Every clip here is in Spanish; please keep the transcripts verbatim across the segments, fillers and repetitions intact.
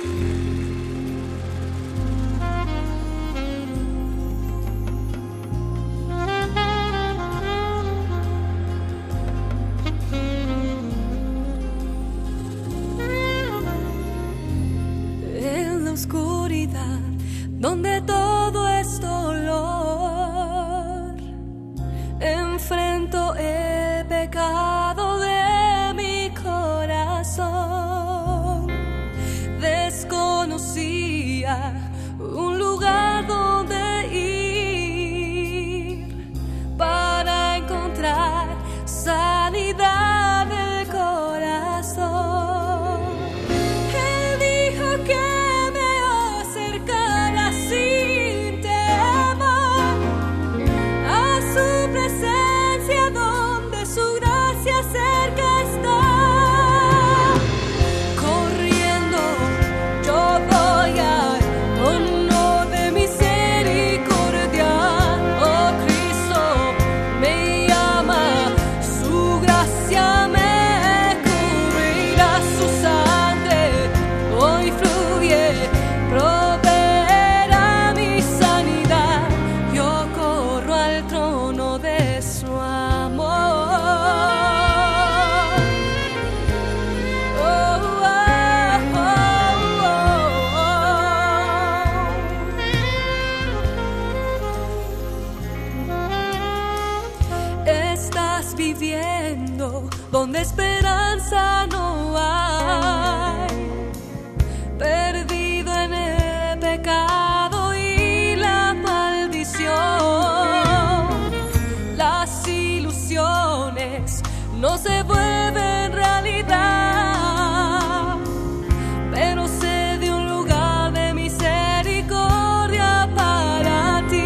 Donde todo es dolor, enfrento el pecado de mi corazón. Desconocía un lugar donde ir para encontrar sanidad del corazón. Él dijo que viviendo donde esperanza no hay, perdido en el pecado y la maldición. Las ilusiones no se vuelven realidad, pero sé de un lugar de misericordia para ti.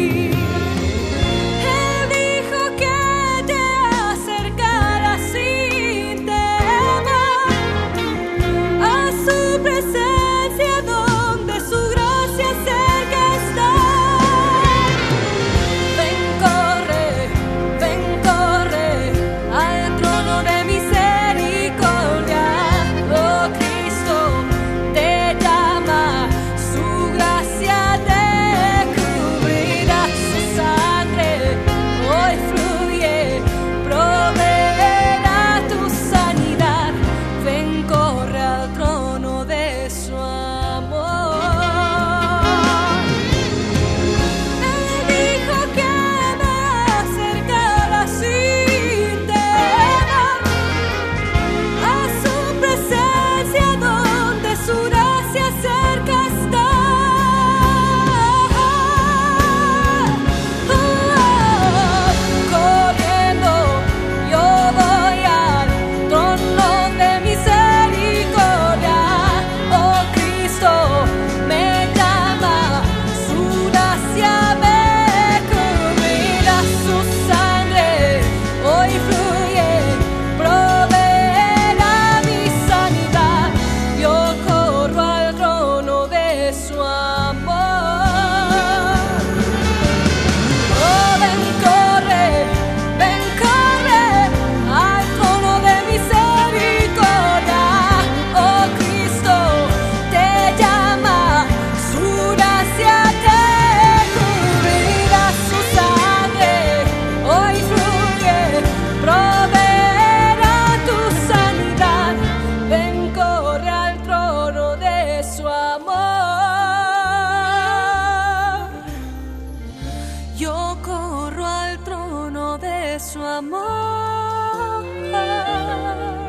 Yo corro al trono de su amor.